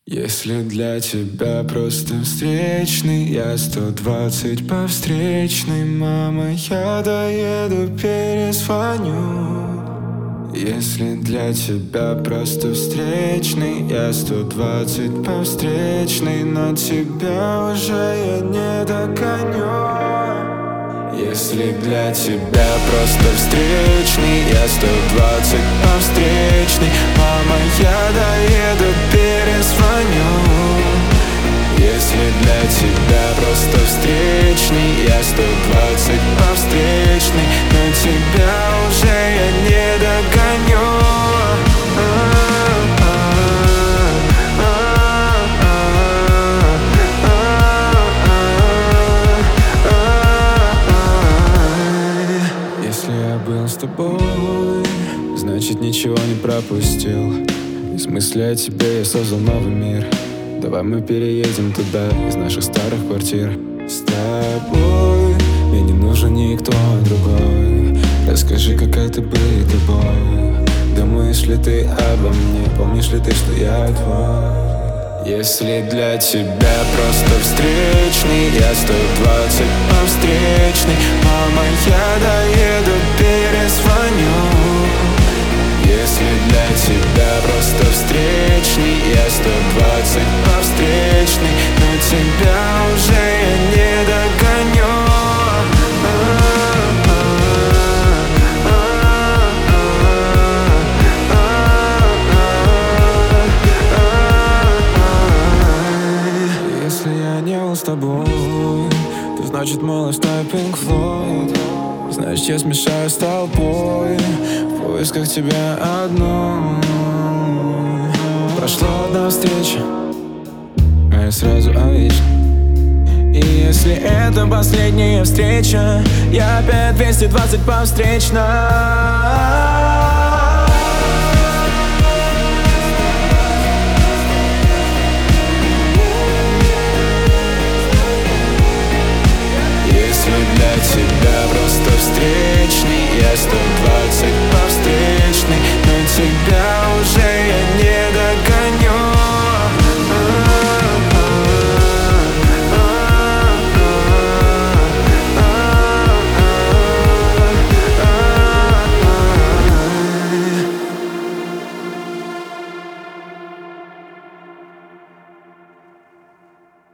Если для тебя просто встречный, я 120 по встречной. Мама, я доеду, перезвоню. Если для тебя просто встречный, я 120 по встречной, но тебя уже я не догоню. Если для тебя просто встречный, я 120 по встречной. Мама, я доеду, перезвоню. Если для тебя просто встречный, я 120 по встречной, но тебя уже я не догоню. Если я был с тобой, значит ничего не пропустил. Из мысли о тебе я создал новый мир. Давай мы переедем туда, из наших старых квартир. С тобой мне не нужен никто другой. Расскажи, какая ты был тобой. Думаешь ли ты обо мне? Помнишь ли ты, что я твой? Если для тебя просто встречный, я 120 по встречной. Мама, я доеду, перезвоню. Если для тебя просто встречный, я 120 по встречной, но тебя уже я не догоню. Если я не был с тобой, то значит малыш на Pink Floyd. Значит, я смешаю с толпой в поисках тебя одной. Прошла одна встреча, а я сразу о вечном. И если это последняя встреча, я опять 220 по встречной.